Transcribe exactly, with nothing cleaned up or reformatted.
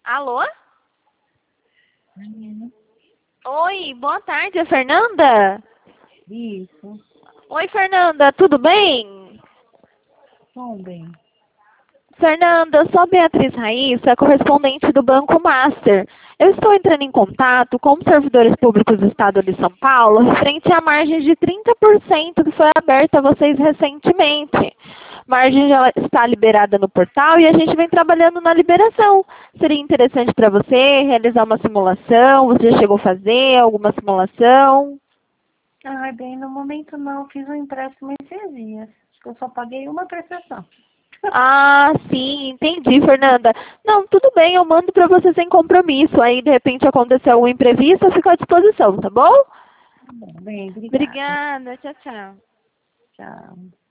Alô? Uhum. Oi, boa tarde, é Fernanda? Isso. Oi, Fernanda, tudo bem? Bom, bem. Fernanda, eu sou a Beatriz Raíssa, correspondente do Banco Master. Eu estou entrando em contato com os servidores públicos do Estado de São Paulo referente à margem de trinta por cento que foi aberta a vocês recentemente. A margem já está liberada no portal e a gente vem trabalhando na liberação. Seria interessante para você realizar uma simulação? Você já chegou a fazer alguma simulação? Ah, bem, no momento não. Fiz um empréstimo esses dias. Acho que eu só paguei uma prestação. Ah, sim, entendi, Fernanda. Não, tudo bem, eu mando para você sem compromisso. Aí, de repente, acontecer algum imprevisto, eu fico à disposição, tá bom? Tá bom, bem, obrigada. Obrigada, tchau, tchau. Tchau.